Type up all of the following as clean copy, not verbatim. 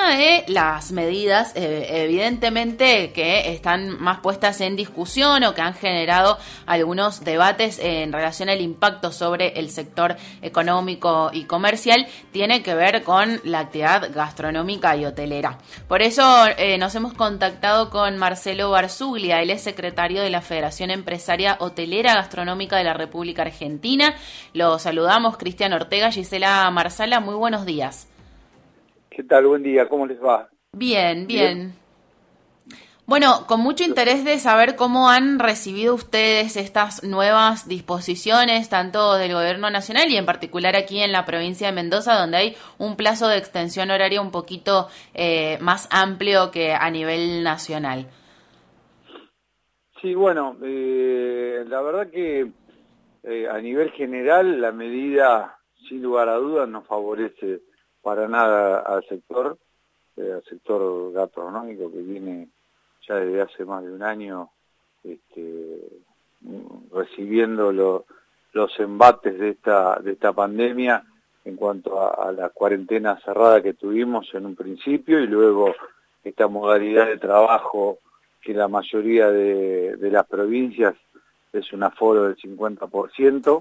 una de las medidas, evidentemente, que están más puestas en discusión o que han generado algunos debates en relación al impacto sobre el sector económico y comercial, tiene que ver con la actividad gastronómica y hotelera. Por eso nos hemos contactado con Marcelo Barzuglia, él es secretario de la Federación Empresaria Hotelera Gastronómica de la República Argentina. Lo saludamos, Cristian Ortega, Gisela Marsala, muy buenos días. ¿Qué tal? Buen día, ¿cómo les va? Bien. Bueno, con mucho interés de saber cómo han recibido ustedes estas nuevas disposiciones, tanto del gobierno nacional y en particular aquí en la provincia de Mendoza, donde hay un plazo de extensión horaria un poquito más amplio que a nivel nacional. Sí, bueno, la verdad que a nivel general la medida, sin lugar a dudas, no favorece para nada al sector gastronómico que viene ya desde hace más de un año recibiendo los embates de esta pandemia en cuanto a la cuarentena cerrada que tuvimos en un principio y luego esta modalidad de trabajo que la mayoría de las provincias es un aforo del 50%,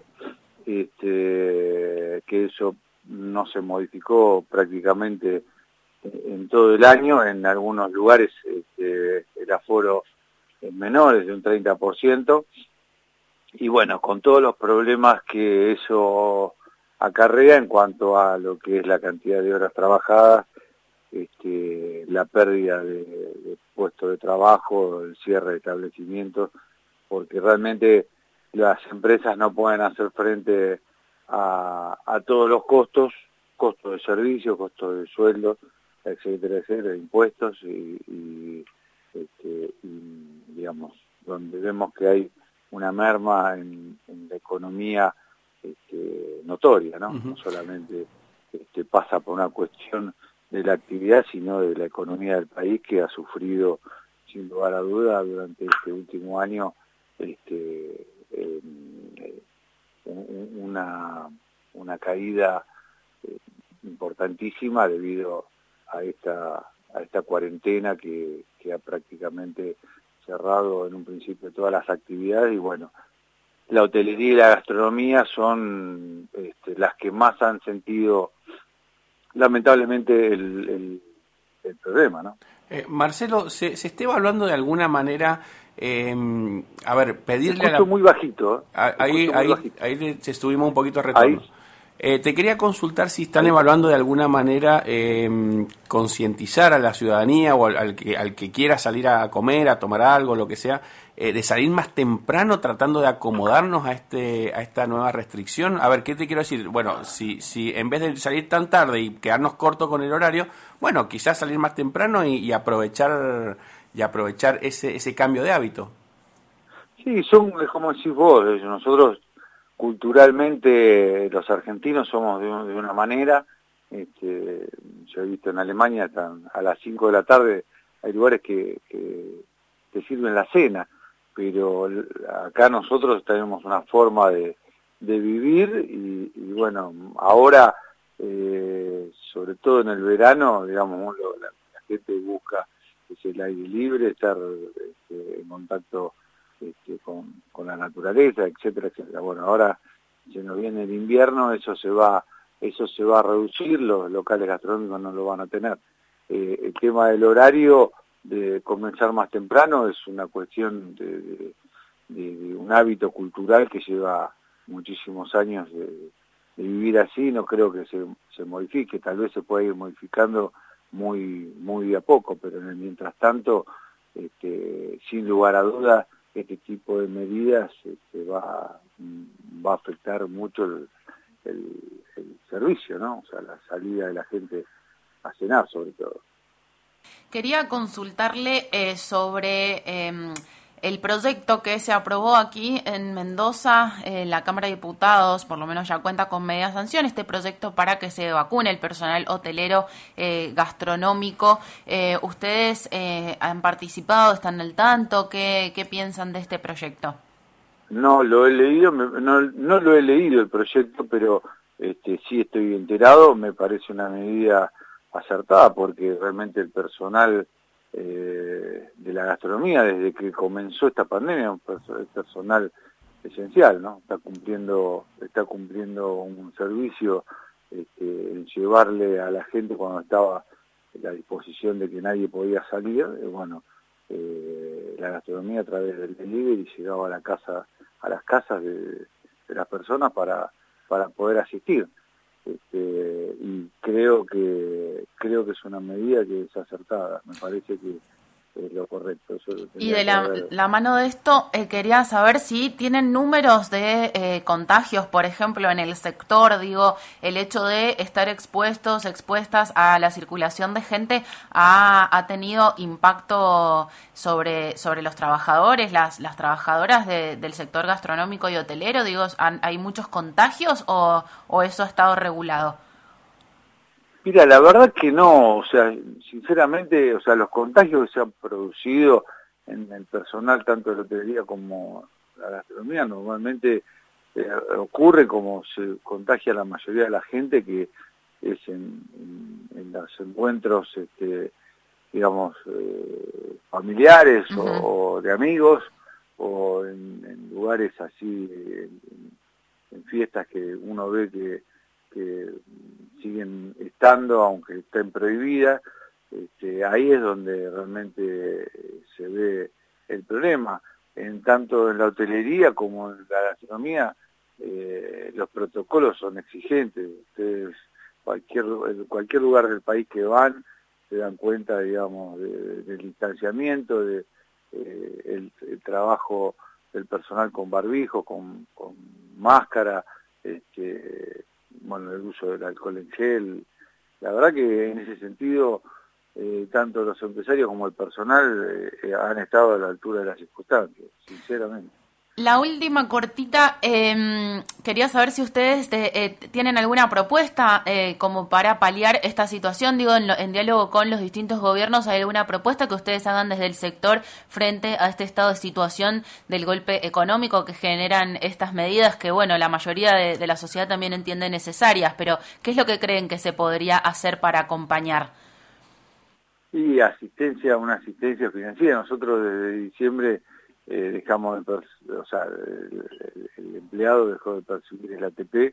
que eso no se modificó prácticamente en todo el año. En algunos lugares el aforo es menor, es de un 30%, y bueno, con todos los problemas que eso acarrea en cuanto a lo que es la cantidad de horas trabajadas, la pérdida de puestos de trabajo, el cierre de establecimientos, porque realmente las empresas no pueden hacer frente a todos los costos de servicios, costos de sueldos, etcétera, impuestos y digamos, donde vemos que hay una merma en la economía notoria, ¿no? No solamente pasa por una cuestión de la actividad, sino de la economía del país, que ha sufrido, sin lugar a duda, durante este último año una caída importantísima debido a esta cuarentena que ha prácticamente cerrado en un principio todas las actividades. Y bueno, la hotelería y la gastronomía son las que más han sentido lamentablemente el problema, ¿no? Marcelo, ¿se está evaluando de alguna manera, a ver, pedirle a la... muy bajito. Ahí estuvimos un poquito retorno. Te quería consultar si están evaluando de alguna manera concientizar a la ciudadanía o al que quiera salir a comer, a tomar algo, lo que sea, de salir más temprano tratando de acomodarnos a esta nueva restricción. A ver, ¿qué te quiero decir? Bueno, si en vez de salir tan tarde y quedarnos cortos con el horario, bueno, quizás salir más temprano y aprovechar ese cambio de hábito. Sí, es como decís vos, nosotros culturalmente los argentinos somos de una manera. Yo he visto en Alemania a las 5 de la tarde hay lugares que te sirven la cena, pero acá nosotros tenemos una forma de vivir y bueno, ahora sobre todo en el verano, digamos, la gente busca el aire libre, estar en contacto con la naturaleza, etcétera. Bueno, ahora se nos viene el invierno, eso se va a reducir, los locales gastronómicos no lo van a tener. El tema del horario, de comenzar más temprano, es una cuestión de un hábito cultural que lleva muchísimos años de vivir así. No creo que se modifique, tal vez se pueda ir modificando muy de a poco, pero mientras tanto, sin lugar a dudas, este tipo de medidas va a afectar mucho el servicio, ¿no? O sea, la salida de la gente a cenar, sobre todo. Quería consultarle sobre el proyecto que se aprobó aquí en Mendoza, la Cámara de Diputados, por lo menos ya cuenta con media sanción, este proyecto para que se vacune el personal hotelero gastronómico. ¿Ustedes han participado, están al tanto? ¿Qué piensan de este proyecto? No lo he leído, no lo he leído el proyecto, pero sí estoy enterado. Me parece una medida acertada, porque realmente el personal de la gastronomía, desde que comenzó esta pandemia, es personal esencial, ¿no? Está cumpliendo un servicio en llevarle a la gente cuando estaba a la disposición de que nadie podía salir. Bueno, la gastronomía a través del delivery llegaba a las casas de las personas para poder asistir. Y creo que es una medida que es acertada, me parece que es lo correcto. Y de la mano de esto, quería saber si tienen números de contagios, por ejemplo, en el sector. Digo, el hecho de estar expuestas a la circulación de gente ha tenido impacto sobre los trabajadores, las trabajadoras del sector gastronómico y hotelero. Digo, ¿hay muchos contagios o eso ha estado regulado? Mira, la verdad que no, o sea, sinceramente, o sea, los contagios que se han producido en el personal, tanto de la hotelería como la gastronomía, normalmente ocurre como se contagia la mayoría de la gente, que es en los encuentros, digamos, familiares o de amigos, o en lugares así, en fiestas que uno ve que siguen estando, aunque estén prohibidas. Ahí es donde realmente se ve el problema. Tanto en la hotelería como en la gastronomía, los protocolos son exigentes. Ustedes, cualquier lugar del país que van, se dan cuenta, digamos, del distanciamiento, el trabajo del personal con barbijo, con máscara, bueno, el uso del alcohol en gel. La verdad que en ese sentido, tanto los empresarios como el personal han estado a la altura de las circunstancias, sinceramente. La última cortita, quería saber si ustedes tienen alguna propuesta como para paliar esta situación. Digo, en diálogo con los distintos gobiernos, ¿hay alguna propuesta que ustedes hagan desde el sector frente a este estado de situación del golpe económico que generan estas medidas que, bueno, la mayoría de la sociedad también entiende necesarias? Pero, ¿qué es lo que creen que se podría hacer para acompañar? Y una asistencia financiera. Nosotros desde diciembre dejamos o sea, el empleado dejó de percibir el ATP,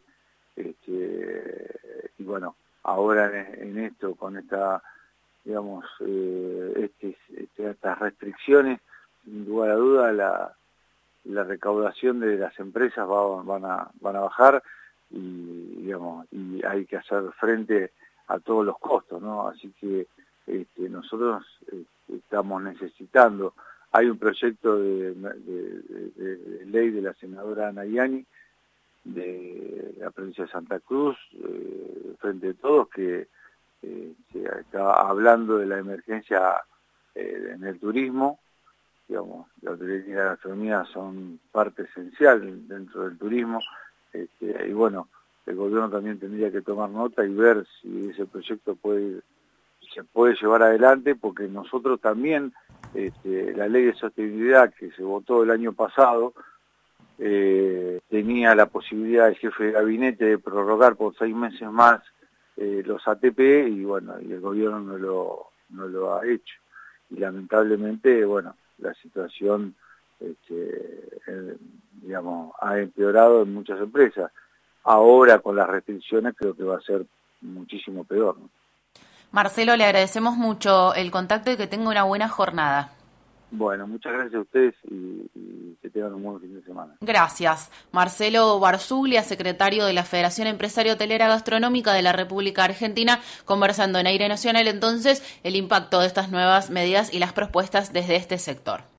y bueno, ahora en esto, con esta, digamos, estas restricciones, sin lugar a duda la recaudación de las empresas van a bajar, y digamos, y hay que hacer frente a todos los costos, ¿no? Así que nosotros estamos necesitando. Hay un proyecto de ley de la senadora Nayani de la provincia de Santa Cruz, frente a todos, que se está hablando de la emergencia en el turismo. Digamos, la hotelería y la gastronomía son parte esencial dentro del turismo, y bueno, el gobierno también tendría que tomar nota y ver si ese proyecto se puede llevar adelante, porque nosotros también, la ley de sostenibilidad que se votó el año pasado, tenía la posibilidad el jefe de gabinete de prorrogar por 6 meses más los ATP, y bueno, y el gobierno no lo ha hecho. Y lamentablemente, bueno, la situación, digamos, ha empeorado en muchas empresas. Ahora, con las restricciones, creo que va a ser muchísimo peor, ¿no? Marcelo, le agradecemos mucho el contacto y que tenga una buena jornada. Bueno, muchas gracias a ustedes y que tengan un buen fin de semana. Gracias. Marcelo Barzuglia, secretario de la Federación Empresaria Hotelera Gastronómica de la República Argentina, conversando en Aire Nacional entonces el impacto de estas nuevas medidas y las propuestas desde este sector.